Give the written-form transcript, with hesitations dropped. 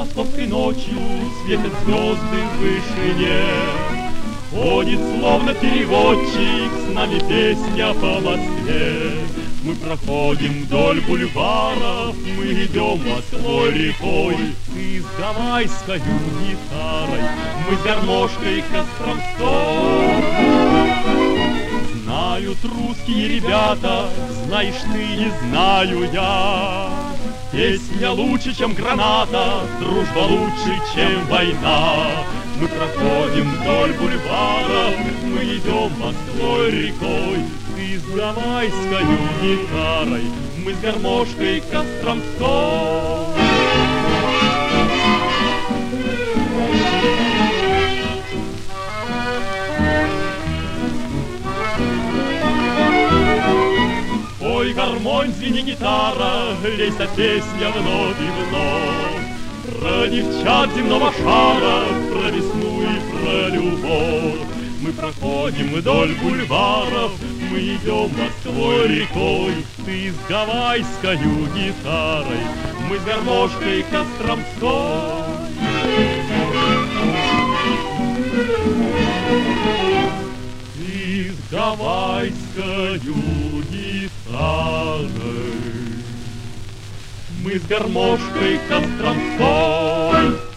московской ночью светят звезды в вышине. Ходит словно переводчик, с нами песня по Москве. Мы проходим вдоль бульваров, мы идем Москвой рекой. Ты с гавайской гитарой, мы с гармошкой Костромской. Знают русские ребята, знаешь ты и знаю я. Песня лучше, чем граната, дружба лучше, чем война. Мы проходим вдоль бульваров, мы идем Москвой рекой. Ты с гавайской гитарой, мы с гармошкой Костромской. Ой, гармонь, звени гитара, лейся песня вновь и вновь. Про девчат земного шара, про весну и про любовь. Мы проходим вдоль бульваров, мы идем Москвой рекой. Ты с гавайской гитарой, мы с гармошкой Костромской. Ты с гавайской гитарой, мы с гармошкой Костромской.